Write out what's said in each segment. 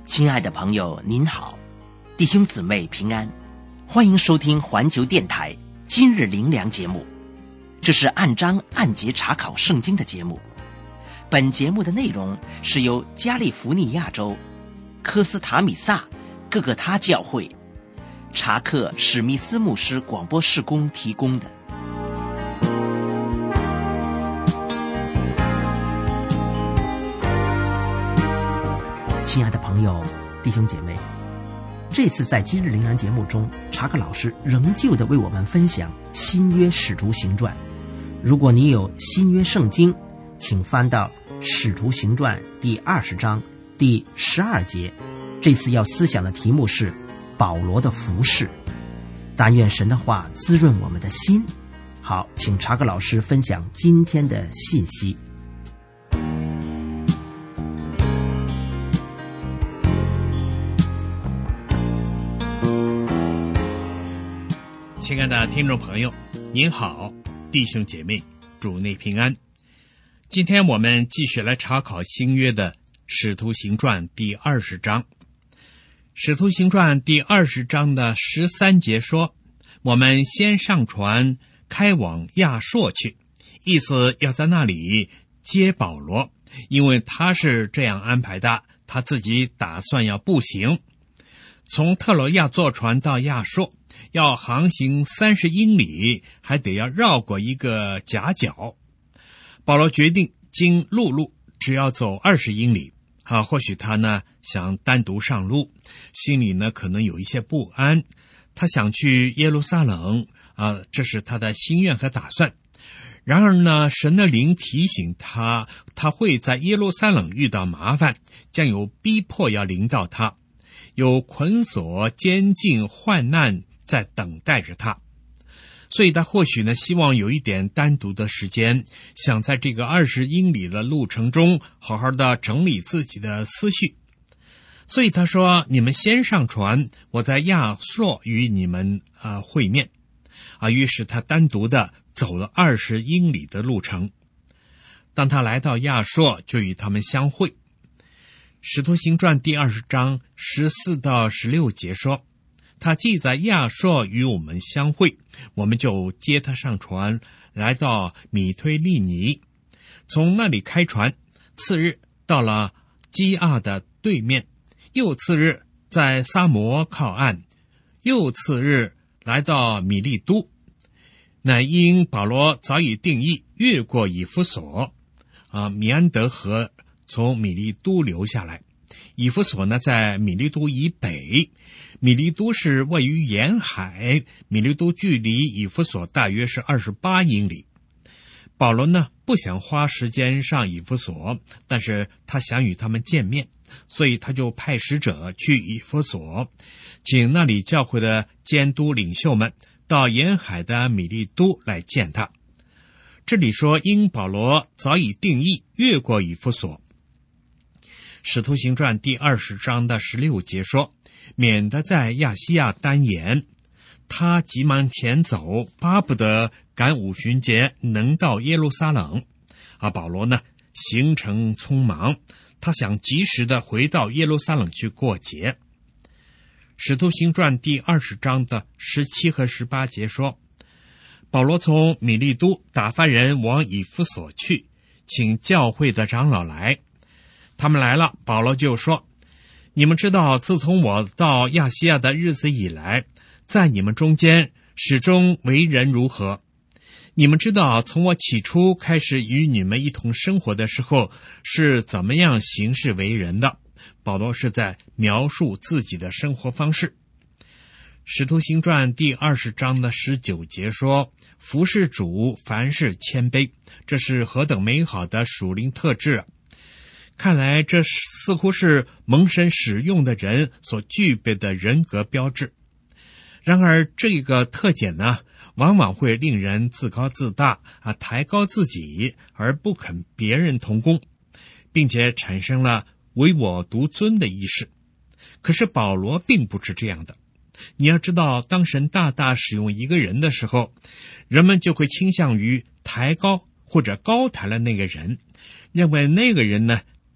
亲爱的朋友您好，弟兄姊妹平安，欢迎收听环球电台今日灵粮节目。这是按章按节查考圣经的节目。本节目的内容是由加利福尼亚州科斯塔米萨各个他教会查克史密斯牧师广播事工提供的。亲爱的朋友弟兄姐妹，这次在今日灵粮节目中，查克老师仍旧的为我们分享新约使徒行传。如果你有新约圣经，请翻到使徒行传第20章第12节。这次要思想的题目是保罗的服事。但愿神的话滋润我们的心。好，请查克老师分享今天的信息。 亲爱的听众朋友，您好，弟兄姐妹，主内平安。今天我们继续来查考新约的使徒行传第20章。使徒行传第20章的13节说，我们先上船开往亚朔去，意思要在那里接保罗，因为他是这样安排的，他自己打算要步行从特罗亚坐船到亚朔，要航行30英里，还得要绕过一个夹角。保罗决定经陆路只要走20英里。或许他呢想单独上路，心里呢可能有一些不安，他想去耶路撒冷这是他的心愿和打算。然而呢，神的灵提醒他，他会在耶路撒冷遇到麻烦，将有逼迫要临到他，有捆锁、监禁、患难在等待着他。所以他或许呢希望有一点单独的时间，想在这个20英里的路程中好好的整理自己的思绪。所以他说，你们先上船，我在亚朔与你们会面。于是他单独的走了20英里的路程。当他来到亚朔，就与他们相会。使徒行传第20章14到16节说，他既在亚朔与我们相会，我们就接他上船，来到米推利尼，从那里开船，次日到了基亚的对面，又次日在撒摩靠岸，又次日来到米利都。乃因保罗早已定义越过以弗所，米安德河从米利都流下来。以弗所呢在米利都以北，米利都是位于沿海，米利都距离以弗所大约是28英里。保罗呢不想花时间上以弗所，但是他想与他们见面，所以他就派使者去以弗所，请那里教会的监督领袖们到沿海的米利都来见他。这里说因保罗早已定义越过以弗所。使徒行传第20章的16节说，免得在亚细亚单言，他急忙前走，巴不得赶五旬节能到耶路撒冷。保罗呢行程匆忙，他想及时的回到耶路撒冷去过节。使徒行传第20章的17和18节说，保罗从米利都打发人往以弗所去，请教会的长老来。他们来了，保罗就说，你们知道自从我到亚细亚的日子以来，在你们中间始终为人如何。你们知道从我起初开始与你们一同生活的时候是怎么样行事为人的。保罗是在描述自己的生活方式。使徒行传第20章的19节说，服侍主凡事谦卑，这是何等美好的属灵特质啊！看来这似乎是蒙神使用的人所具备的人格标志。然而这个特点呢，往往会令人自高自大抬高自己，而不肯别人同工，并且产生了唯我独尊的意识。可是保罗并不是这样的。你要知道，当神大大使用一个人的时候，人们就会倾向于抬高或者高抬了那个人，认为那个人呢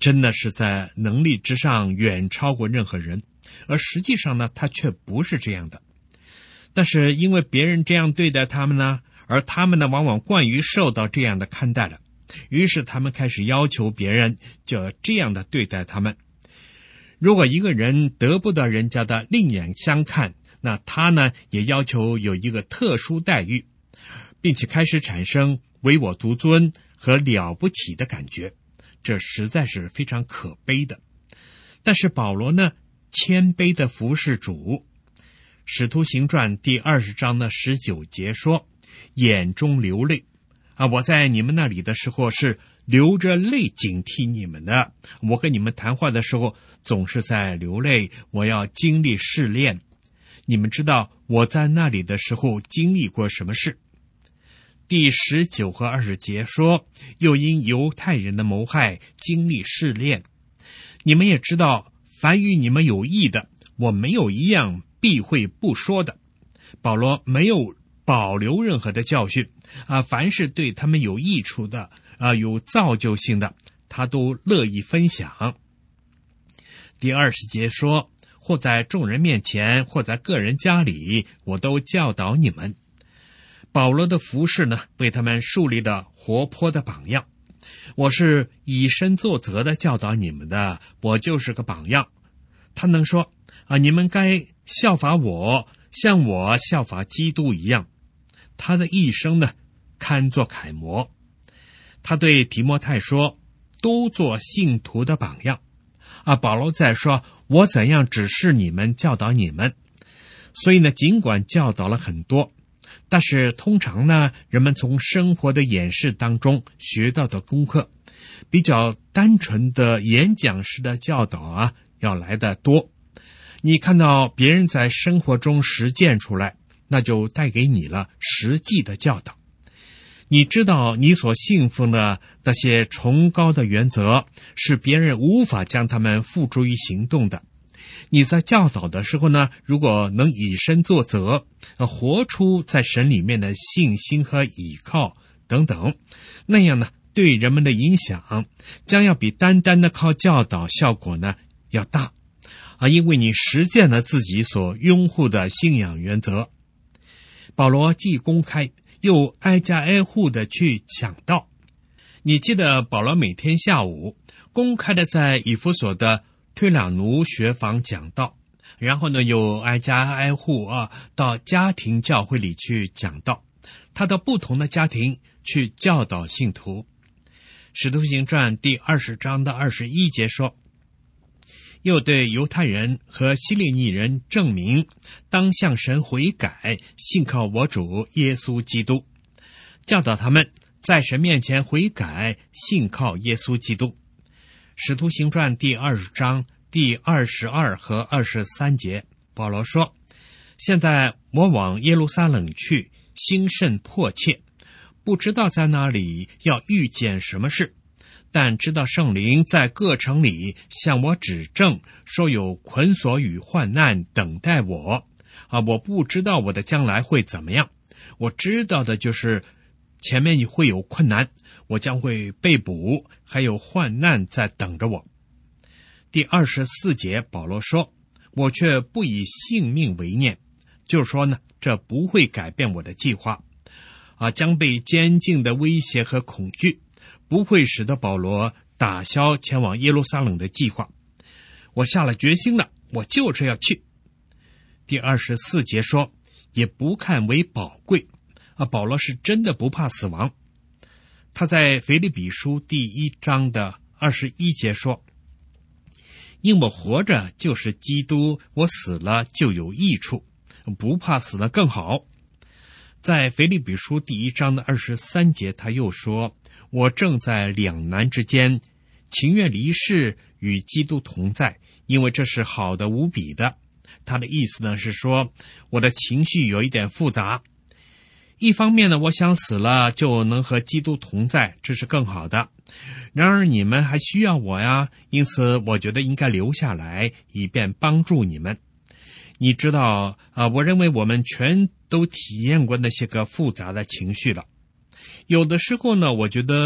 真的是在能力之上远超过任何人，而实际上呢，他却不是这样的。但是因为别人这样对待他们呢，而他们呢往往惯于受到这样的看待了，于是他们开始要求别人就要这样的对待他们。如果一个人得不到人家的另眼相看，那他呢也要求有一个特殊待遇，并且开始产生唯我独尊和了不起的感觉，这实在是非常可悲的。但是保罗呢，谦卑的服侍主。使徒行传第20章的19节说，眼中流泪我在你们那里的时候是流着泪警惕你们的，我跟你们谈话的时候总是在流泪，我要经历试炼。你们知道我在那里的时候经历过什么事。第19和20节说，又因犹太人的谋害经历试炼。你们也知道，凡与你们有益的，我没有一样避讳不说的。保罗没有保留任何的教训凡是对他们有益处的有造就性的，他都乐意分享。第20节说，或在众人面前，或在个人家里，我都教导你们。保罗的服事呢，为他们树立了活泼的榜样。我是以身作则的教导你们的，我就是个榜样。他能说你们该效法我，像我效法基督一样。他的一生呢，堪作楷模。他对提摩太说，都做信徒的榜样保罗在说，我怎样指示你们，教导你们。所以呢，尽管教导了很多，但是通常呢，人们从生活的演示当中学到的功课，比较单纯的演讲式的教导要来得多。你看到别人在生活中实践出来，那就带给你了实际的教导。你知道你所信奉的那些崇高的原则，是别人无法将它们付诸于行动的。你在教导的时候呢，如果能以身作则，活出在神里面的信心和倚靠等等，那样呢，对人们的影响将要比单单的靠教导效果呢要大因为你实践了自己所拥护的信仰原则。保罗既公开又挨家挨户的去讲道。你记得保罗每天下午公开的在以弗所的推朗奴学坊讲道，然后呢又挨家挨户到家庭教会里去讲道，他到不同的家庭去教导信徒。使徒行传第20章的21节说，又对犹太人和希利尼人证明，当向神悔改，信靠我主耶稣基督，教导他们在神面前悔改，信靠耶稣基督。使徒行传第20章第22和23节，保罗说，现在我往耶路撒冷去，心甚迫切，不知道在哪里要遇见什么事，但知道圣灵在各城里向我指证，说有捆锁与患难等待我我不知道我的将来会怎么样，我知道的就是前面会有困难，我将会被捕，还有患难在等着我。第24节，保罗说，我却不以性命为念，就是说呢，这不会改变我的计划将被监禁的威胁和恐惧不会使得保罗打消前往耶路撒冷的计划。我下了决心了，我就是要去。第24节说，也不看为宝贵保罗是真的不怕死亡。他在腓立比书第1章的21节说，因我活着就是基督，我死了就有益处，不怕死了更好。在腓立比书第1章的23节，他又说，我正在两难之间，情愿离世与基督同在，因为这是好的无比的。他的意思呢是说，我的情绪有一点复杂，一方面呢，我想死了就能和基督同在，这是更好的。然而你们还需要我呀，因此我觉得应该留下来，以便帮助你们。你知道我认为我们全都体验过那些个复杂的情绪了。有的时候呢，我觉得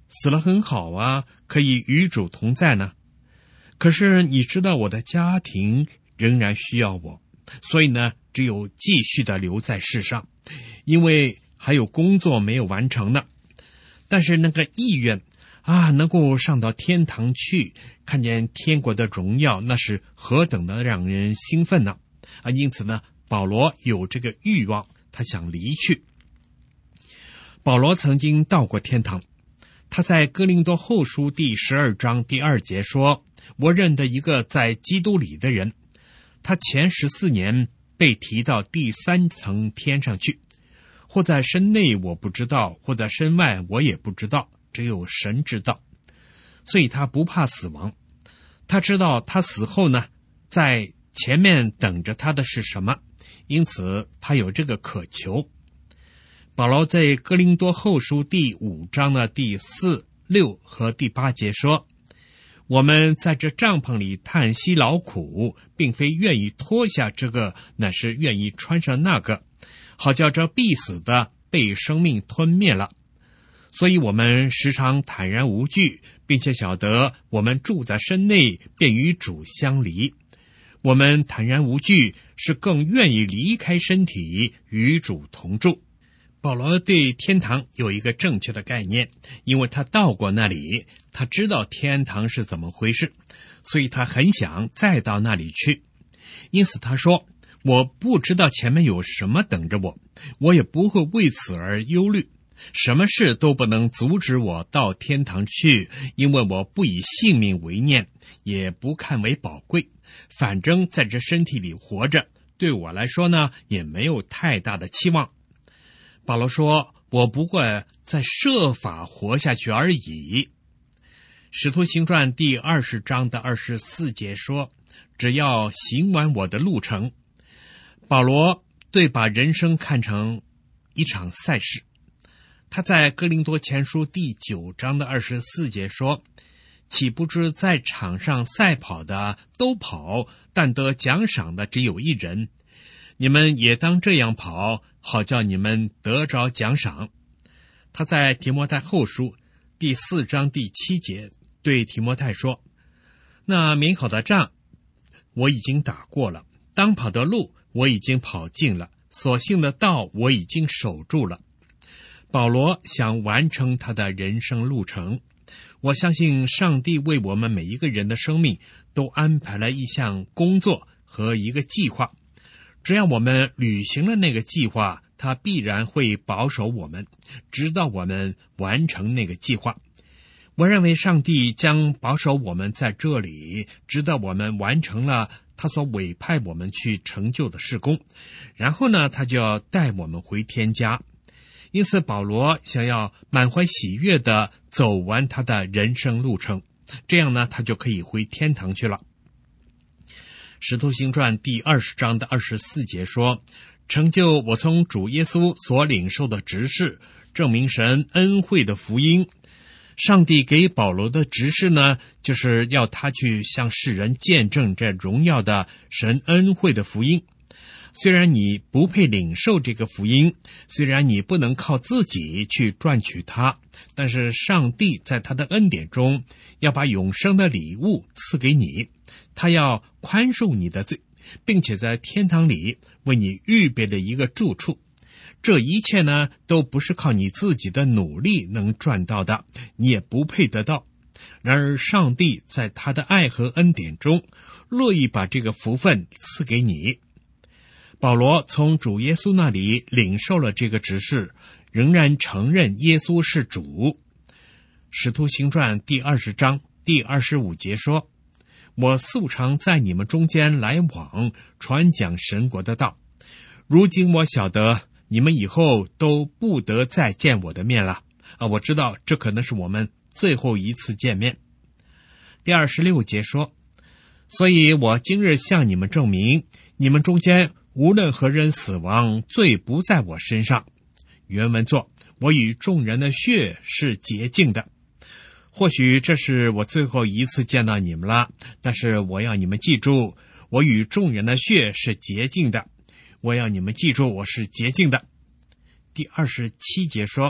死了很好啊，可以与主同在呢。可是你知道我的家庭仍然需要我，所以呢，只有继续的留在世上，因为还有工作没有完成呢。但是那个意愿啊，能够上到天堂去，看见天国的荣耀，那是何等的让人兴奋呢！啊，因此呢，保罗有这个欲望，他想离去。保罗曾经到过天堂，他在哥林多后书第12章第2节说：“我认得一个在基督里的人，他前14年被提到第3层天上去，或在身内我不知道，或在身外我也不知道，只有神知道。所以他不怕死亡，他知道他死后呢，在前面等着他的是什么，因此他有这个渴求。”保罗在哥林多后书第5章的第4、6和第8节说：“我们在这帐篷里叹息劳苦，并非愿意脱下这个，乃是愿意穿上那个，好叫这必死的被生命吞灭了。所以我们时常坦然无惧，并且晓得我们住在身内，便与主相离。我们坦然无惧，是更愿意离开身体，与主同住。”保罗对天堂有一个正确的概念，因为他到过那里，他知道天堂是怎么回事，所以他很想再到那里去。因此他说：“我不知道前面有什么等着我，我也不会为此而忧虑。什么事都不能阻止我到天堂去，因为我不以性命为念，也不看为宝贵。反正在这身体里活着，对我来说呢，也没有太大的期望。”保罗说：“我不过在设法活下去而已。”使徒行传第20章的24节说：“只要行完我的路程。”保罗对把人生看成一场赛事。他在哥林多前书第9章的24节说：“岂不知在场上赛跑的都跑，但得奖赏的只有一人。你们也当这样跑，好叫你们得着奖赏。”他在提摩太后书第4章第7节对提摩太说：“那美好的仗我已经打过了，当跑的路我已经跑尽了，所幸的道我已经守住了。”保罗想完成他的人生路程。我相信上帝为我们每一个人的生命都安排了一项工作和一个计划。只要我们履行了那个计划，他必然会保守我们，直到我们完成那个计划。我认为上帝将保守我们在这里，直到我们完成了他所委派我们去成就的事工，然后呢，他就要带我们回天家。因此保罗想要满怀喜悦地走完他的人生路程，这样呢，他就可以回天堂去了。使徒行传第20章的24节说：“成就我从主耶稣所领受的职事，证明神恩惠的福音。”上帝给保罗的职事呢，就是要他去向世人见证这荣耀的神恩惠的福音。虽然你不配领受这个福音，虽然你不能靠自己去赚取它，但是上帝在他的恩典中要把永生的礼物赐给你，他要宽恕你的罪，并且在天堂里为你预备了一个住处。这一切呢，都不是靠你自己的努力能赚到的，你也不配得到。然而上帝在他的爱和恩典中乐意把这个福分赐给你。保罗从主耶稣那里领受了这个指示，仍然承认耶稣是主。使徒行传第20章第25节说：“我素常在你们中间来往，传讲神国的道。如今我晓得你们以后都不得再见我的面了。”我知道这可能是我们最后一次见面。第26节说：“所以我今日向你们证明，你们中间无论何人死亡，罪不在我身上。”原文作：“我与众人的血是洁净的。”或许这是我最后一次见到你们了，但是我要你们记住，我与众人的血是洁净的。我要你们记住，我是洁净的。第27节说：“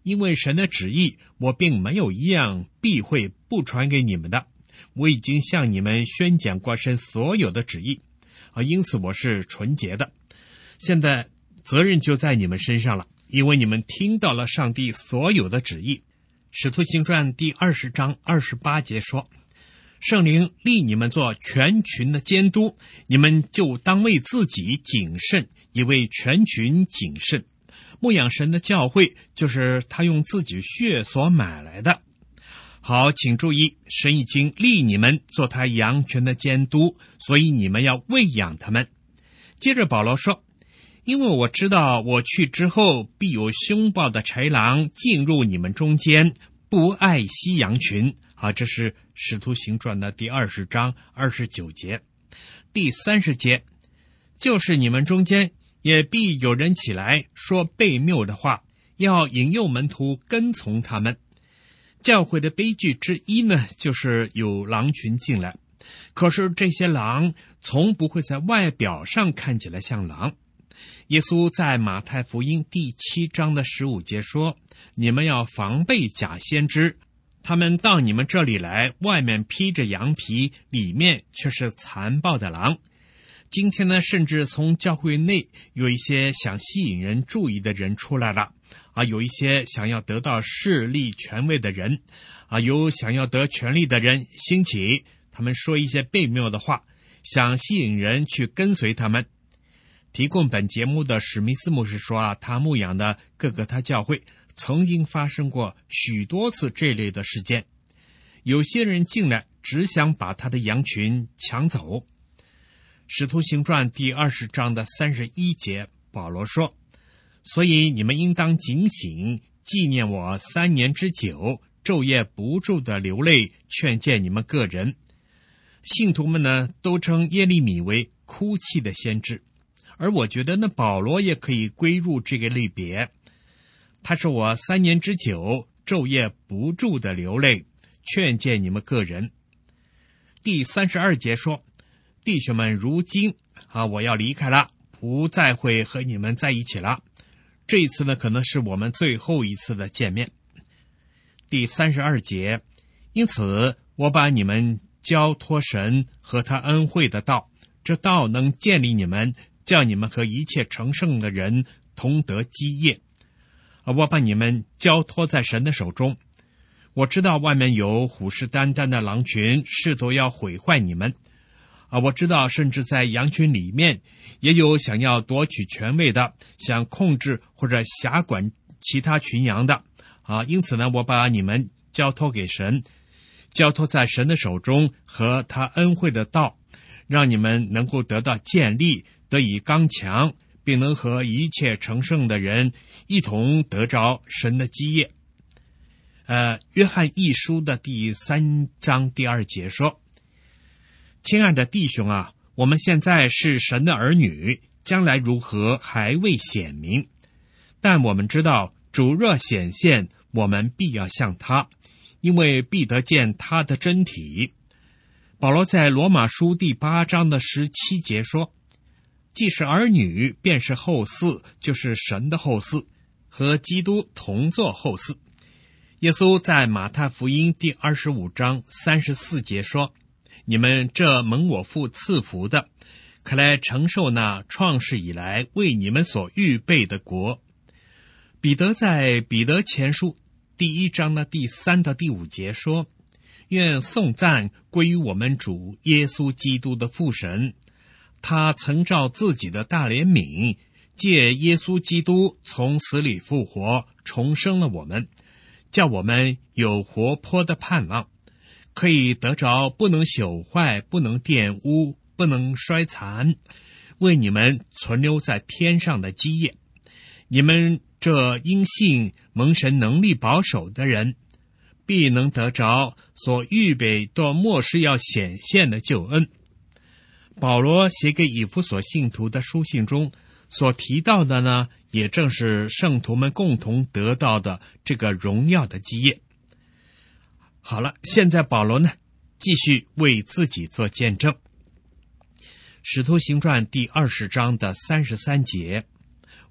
因为神的旨意，我并没有一样避讳不传给你们的。我已经向你们宣讲过神所有的旨意，因此我是纯洁的。现在责任就在你们身上了，因为你们听到了上帝所有的旨意。使徒行传第20章28节说，圣灵立你们做全群的监督，你们就当为自己谨慎，也为全群谨慎。牧养神的教会，就是他用自己血所买来的。好，请注意，神已经立你们做他羊群的监督，所以你们要喂养他们。接着保罗说，因为我知道我去之后，必有凶暴的豺狼进入你们中间，不爱惜羊群。这是使徒行传的第20章29节。第30节，就是你们中间也必有人起来说悖谬的话，要引诱门徒跟从他们。教会的悲剧之一呢，就是有狼群进来，可是这些狼从不会在外表上看起来像狼。耶稣在马太福音第7章的15节说，你们要防备假先知，他们到你们这里来，外面披着羊皮，里面却是残暴的狼。今天呢，甚至从教会内有一些想吸引人注意的人出来了，有一些想要得到势力权位的人，有想要得权力的人兴起，他们说一些悖谬的话，想吸引人去跟随他们。提供本节目的史密斯牧师说他牧养的各个他教会曾经发生过许多次这类的事件，有些人进来只想把他的羊群抢走。使徒行传第20章的31节，保罗说，所以你们应当警醒，纪念我3年之久，昼夜不住的流泪，劝诫你们个人。信徒们呢，都称耶利米为哭泣的先知，而我觉得呢，保罗也可以归入这个类别。他说我3年之久，昼夜不住的流泪，劝诫你们个人。第32节说，弟兄们，如今我要离开了，不再会和你们在一起了。这一次呢，可能是我们最后一次的见面。第32节，因此我把你们交托神和他恩惠的道，这道能建立你们，叫你们和一切成圣的人同得基业。我把你们交托在神的手中。我知道外面有虎视眈眈的狼群，试图要毁坏你们。我知道甚至在羊群里面也有想要夺取权位的，想控制或者辖管其他群羊的。因此呢，我把你们交托给神，交托在神的手中和他恩惠的道，让你们能够得到建立，得以刚强，并能和一切成圣的人一同得着神的基业。约翰一书的第3章第2节说，亲爱的弟兄啊，我们现在是神的儿女，将来如何还未显明，但我们知道主若显现，我们必要像他，因为必得见他的真体。保罗在罗马书第8章的17节说，既是儿女，便是后嗣，就是神的后嗣，和基督同作后嗣。耶稣在马太福音第25章34节说，你们这蒙我父赐福的，可来承受那创世以来为你们所预备的国。彼得在彼得前书第1章的第3到第5节说，愿颂赞归于我们主耶稣基督的父神，他曾照自己的大怜悯，借耶稣基督从死里复活，重生了我们，叫我们有活泼的盼望，可以得着不能朽坏、不能玷污、不能衰残，为你们存留在天上的基业。你们这因信蒙神能力保守的人，必能得着所预备到末世要显现的救恩。保罗写给以弗所信徒的书信中所提到的呢，也正是圣徒们共同得到的这个荣耀的基业。好了，现在保罗呢，继续为自己做见证。使徒行传第20章的33节，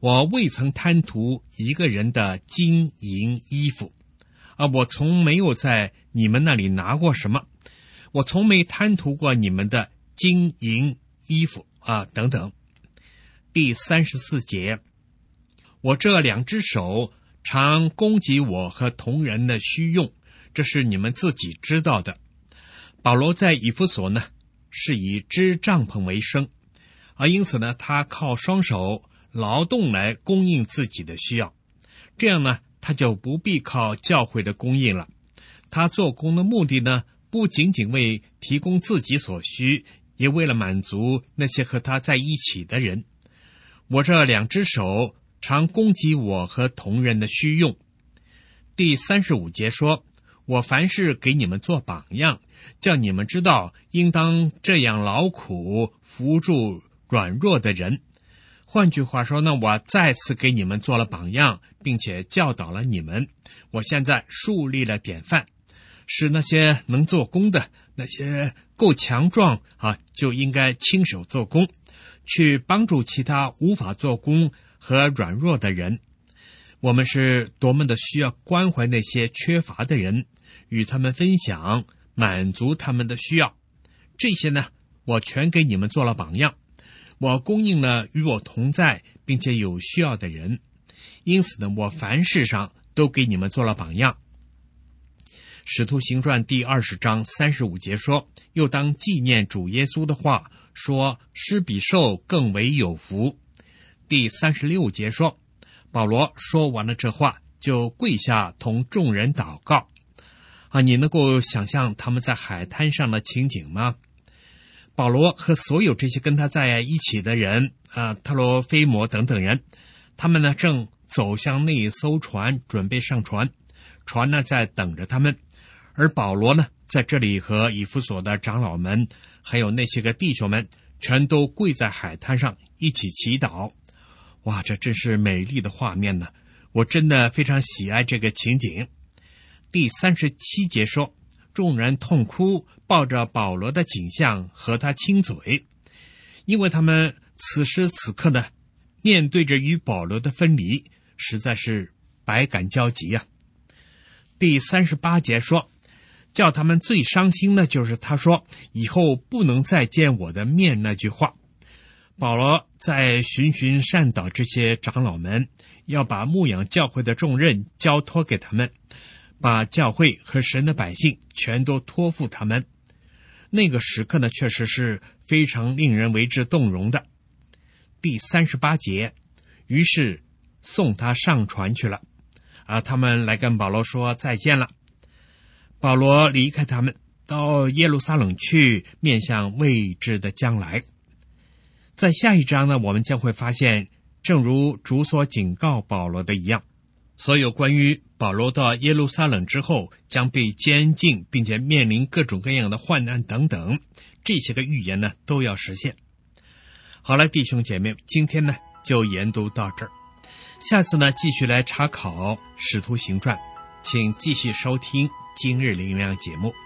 我未曾贪图一个人的金银衣服，我从没有在你们那里拿过什么，我从没贪图过你们的金银衣服等等。第34节，我这2只手常供给我和同人的需用，这是你们自己知道的。保罗在以弗所呢，是以织帐篷为生，因此呢，他靠双手劳动来供应自己的需要，这样呢，他就不必靠教会的供应了。他做工的目的呢，不仅仅为提供自己所需，也为了满足那些和他在一起的人。我这2只手常供给我和同人的需用。第35节说，我凡事给你们做榜样，叫你们知道应当这样劳苦扶助软弱的人。换句话说呢，我再次给你们做了榜样，并且教导了你们。我现在树立了典范，使那些能做工的，那些够强壮就应该亲手做工，去帮助其他无法做工和软弱的人。我们是多么的需要关怀那些缺乏的人，与他们分享，满足他们的需要。这些呢，我全给你们做了榜样。我供应了与我同在并且有需要的人，因此呢，我凡事上都给你们做了榜样。使徒行传第20章35节说，又当纪念主耶稣的话，说施比受更为有福。第36节说，保罗说完了这话，就跪下同众人祷告。你能够想象他们在海滩上的情景吗？保罗和所有这些跟他在一起的人特罗菲摩等等人，他们呢正走向那一艘船，准备上船，船呢在等着他们。而保罗呢在这里和以弗所的长老们还有那些个弟兄们全都跪在海滩上一起祈祷。哇，这真是美丽的画面呢，我真的非常喜爱这个情景。第37节说，众人痛哭，抱着保罗的颈项和他亲嘴，因为他们此时此刻呢面对着与保罗的分离，实在是百感交集啊。第38节说，叫他们最伤心的就是他说以后不能再见我的面那句话。保罗在循循善导这些长老们，要把牧养教会的重任交托给他们，把教会和神的百姓全都托付他们。那个时刻呢，确实是非常令人为之动容的。第38节，于是送他上船去了。他们来跟保罗说再见了。保罗离开他们，到耶路撒冷去，面向未知的将来。在下一章呢，我们将会发现，正如主所警告保罗的一样，所有关于保罗到耶路撒冷之后将被监禁，并且面临各种各样的患难等等，这些个预言呢都要实现。好了，弟兄姐妹，今天呢就研读到这儿，下次呢继续来查考使徒行传，请继续收听今日灵粮节目。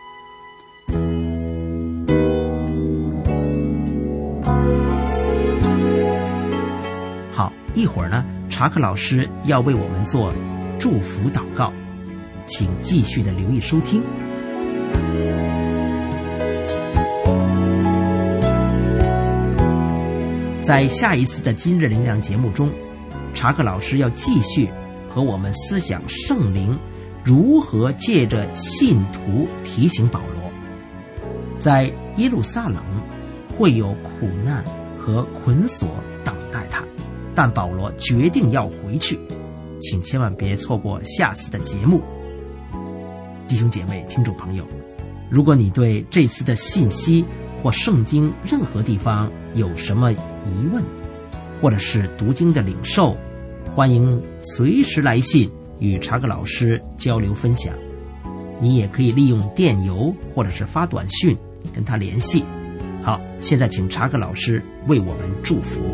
好，一会儿呢查克老师要为我们做祝福祷告，请继续的留意收听。在下一次的今日灵粮节目中，查克老师要继续和我们思想圣灵如何借着信徒提醒保罗，在耶路撒冷会有苦难和捆锁等待他，但保罗决定要回去，请千万别错过下次的节目。弟兄姐妹、听众朋友，如果你对这次的信息或圣经任何地方有什么疑问，或者是读经的领受，欢迎随时来信与查克老师交流分享。你也可以利用电邮或者是发短讯跟他联系。好，现在请查克老师为我们祝福。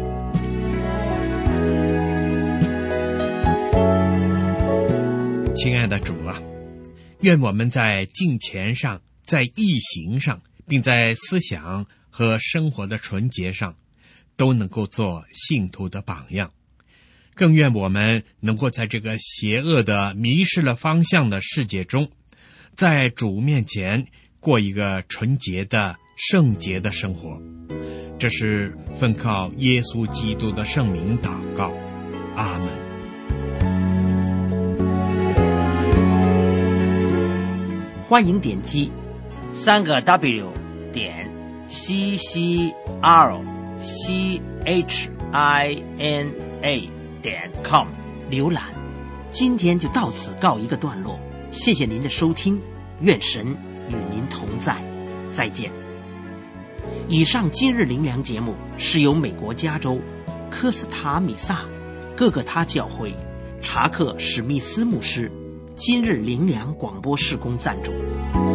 亲爱的主啊，愿我们在敬虔上，在义行上，并在思想和生活的纯洁上，都能够做信徒的榜样。 更愿我们能够在这个邪恶的迷失了方向的世界中，在主面前过一个纯洁的圣洁的生活。这是奉靠耶稣基督的圣名祷告，阿们。 欢迎点击3W CCRCHINA.com 浏览。今天就到此告一个段落，谢谢您的收听，愿神与您同在，再见。以上今日灵粮节目是由美国加州科斯塔米萨各个他教会查克史密斯牧师今日灵粮广播事工赞助。